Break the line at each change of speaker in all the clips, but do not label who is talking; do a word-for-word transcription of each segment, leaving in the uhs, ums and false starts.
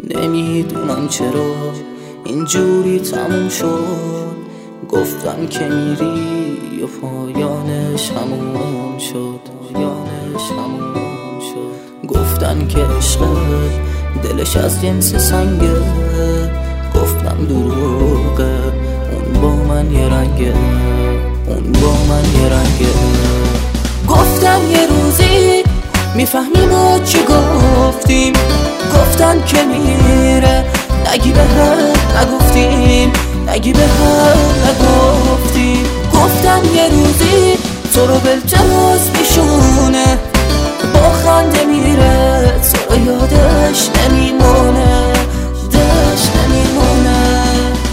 نمیدونم چرا اینجوری تموم شد. گفتم که میری و پایانش همون شد، پایانش همون شد. گفتن که عشقت دلش از جنس سنگه، گفتم دروغه، اون با من یه رنگه، اون با من یه رنگه. گفتم یه روزی میفهمیم و چی گفتیم، گفتن که میره نگی به هم نگفتیم، نگی به هم نگفتیم. گفتن یه روزی تو رو بلجماز میشونه، با خنده میره تو رو یادش نمیمونه، دش نمیمونه.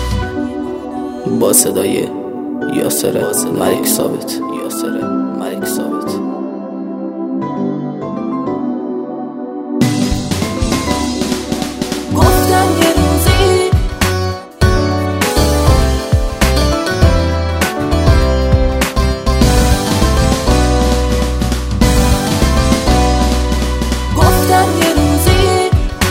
با صدای یاسر ملک ثابت، یاسر ملک ثابت. گفتن یه روزی گفتن یه روزی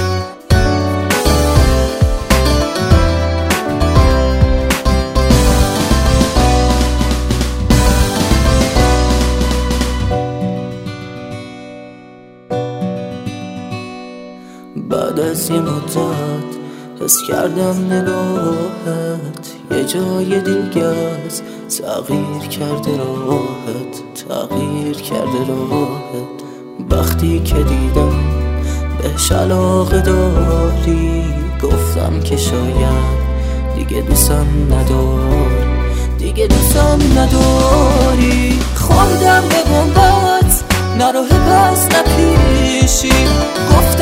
بعد از یه مدت حس کردم نگاهت یه جای دیگه است، تغییر کرده راهت، تغییر کرده راهت. وقتی که دیدم بهش علاقه داری، گفتم که شاید دیگه دوستم نداری، دیگه دوستم نداری. خوردم به بومبت نراه پس نپیشی، گفتم